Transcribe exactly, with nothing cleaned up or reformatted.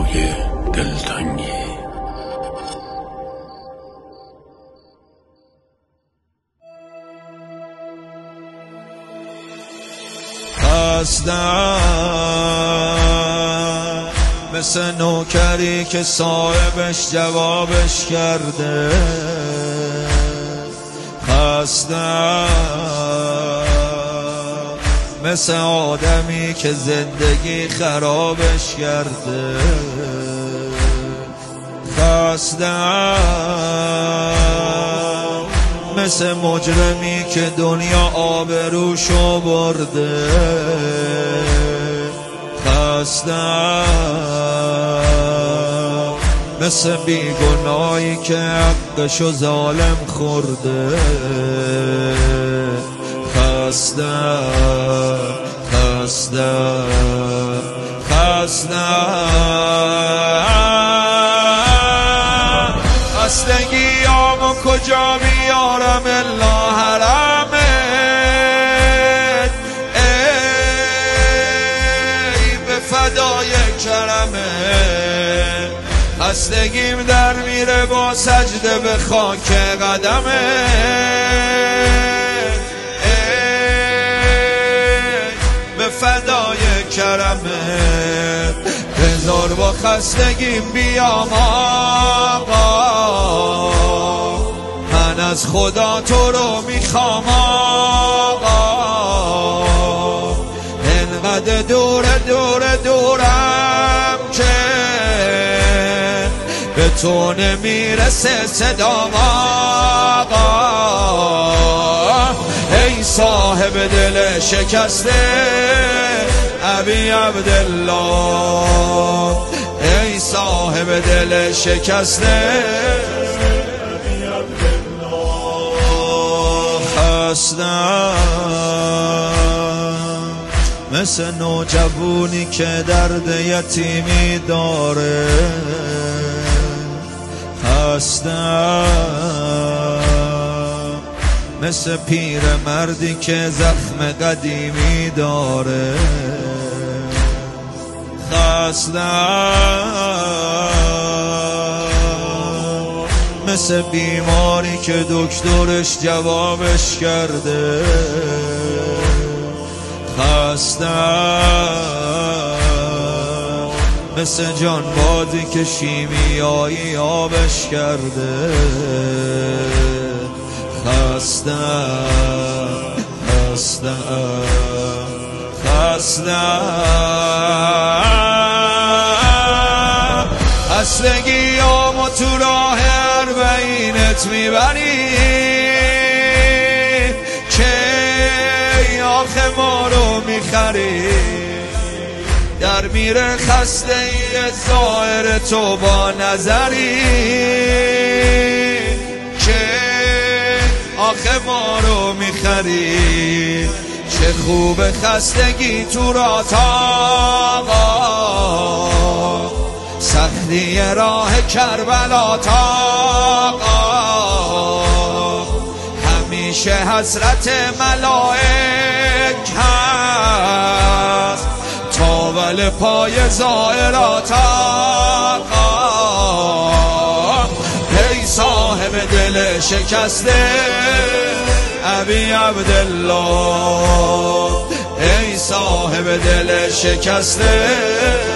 روی دلتنگی. خستم مثل نوکری که صاحبش جوابش کرده، خستم مثل آدمی که زندگی خرابش کرده، خستم مثل مجرمی که دنیا آبروشو برده، خستم مثل بیگناهی که حقشو ظالم خورده، خستم خستم خستم خستگیامو کجا بیارم الا حرمت، ای به فدای کرمت، خستگیم در میره با سجده به خاک قدمت، به فدای کرمت، بذار با خستگیم بیام آقا، من از خدا تو رو میخوام آقا، انقدر دور دور دورم که به تو نمیرسه صدام آقا، ای صاحب دل شکسته ابی عبدالله، ای صاحب دل شکسته ابی عبدالله، خستم مثل نوجوانی که درد یتیمی داره، خستم مثل پیر مردی که زخم قدیمی داره، خستم مثل بیماری که دکترش جوابش کرده، خستم مثل جانبازی که شیمیایی آبش کرده، خستم خستم خستم خستگیامو تو راه اربعینت میبری که آخه ما رو میخری، در میره خسته ای ظاهر تو با نظری که آخه ما رو میخری، چه خوب خستگی تو را تاقا، سختی راه کربلا تاقا، همیشه حسرت ملائک هست تاول پای زائرات آقا، ای صاحب دل شکسته ابی عبدالله، ای صاحب دل شکسته